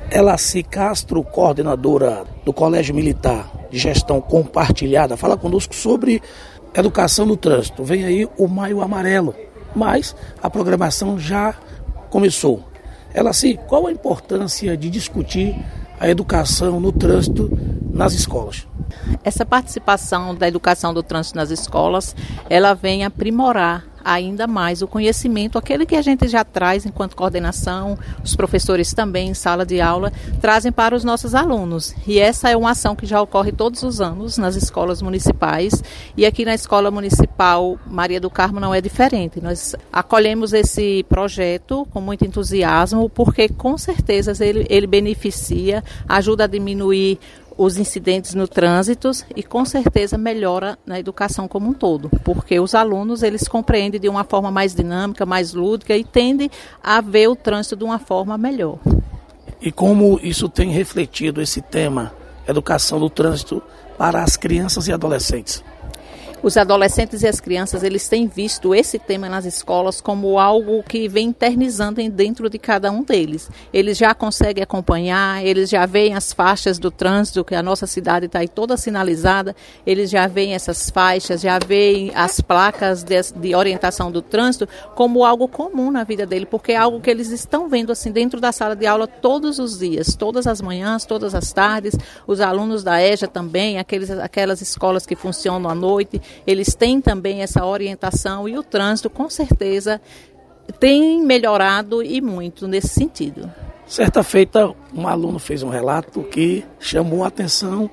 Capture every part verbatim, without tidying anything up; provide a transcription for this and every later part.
Elaci Castro, coordenadora do Colégio Militar de Gestão Compartilhada, fala conosco sobre educação no trânsito. Vem aí o Maio Amarelo, mas a programação já começou. Elaci, qual a importância de discutir a educação no trânsito nas escolas? Essa participação da educação do trânsito nas escolas, ela vem aprimorar ainda mais o conhecimento, aquele que a gente já traz enquanto coordenação, os professores também em sala de aula, trazem para os nossos alunos. E essa é uma ação que já ocorre todos os anos nas escolas municipais, e aqui na Escola Municipal Maria do Carmo não é diferente. Nós acolhemos esse projeto com muito entusiasmo, porque com certeza ele, ele beneficia, ajuda a diminuir os incidentes no trânsito e com certeza melhora na educação como um todo, porque os alunos eles compreendem de uma forma mais dinâmica, mais lúdica e tendem a ver o trânsito de uma forma melhor. E como isso tem refletido esse tema, educação do trânsito, para as crianças e adolescentes? Os adolescentes e as crianças, eles têm visto esse tema nas escolas como algo que vem internizando dentro de cada um deles. Eles já conseguem acompanhar, eles já veem as faixas do trânsito, que a nossa cidade está aí toda sinalizada, eles já veem essas faixas, já veem as placas de, de orientação do trânsito como algo comum na vida dele, porque é algo que eles estão vendo assim dentro da sala de aula todos os dias, todas as manhãs, todas as tardes. Os alunos da E J A também, aqueles, aquelas escolas que funcionam à noite, eles têm também essa orientação e o trânsito, com certeza, tem melhorado e muito nesse sentido. Certa feita, um aluno fez um relato que chamou a atenção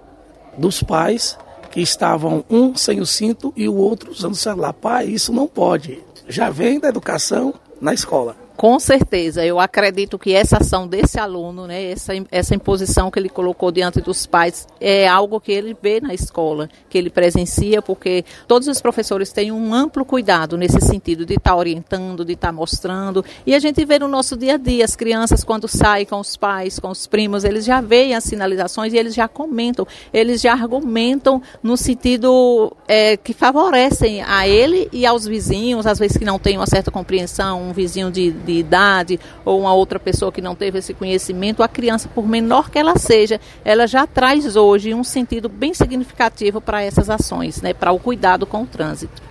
dos pais que estavam um sem o cinto e o outro usando o celular. Pai, isso não pode. Já vem da educação na escola. Com certeza, eu acredito que essa ação desse aluno, né, essa, essa imposição que ele colocou diante dos pais é algo que ele vê na escola, que ele presencia, porque todos os professores têm um amplo cuidado nesse sentido de estar orientando, de estar mostrando, e a gente vê no nosso dia a dia, as crianças quando saem com os pais, com os primos, eles já veem as sinalizações e eles já comentam, eles já argumentam no sentido é, que favorecem a ele e aos vizinhos, às vezes que não têm uma certa compreensão, um vizinho de de idade ou uma outra pessoa que não teve esse conhecimento, a criança, por menor que ela seja, ela já traz hoje um sentido bem significativo para essas ações, né, para o cuidado com o trânsito.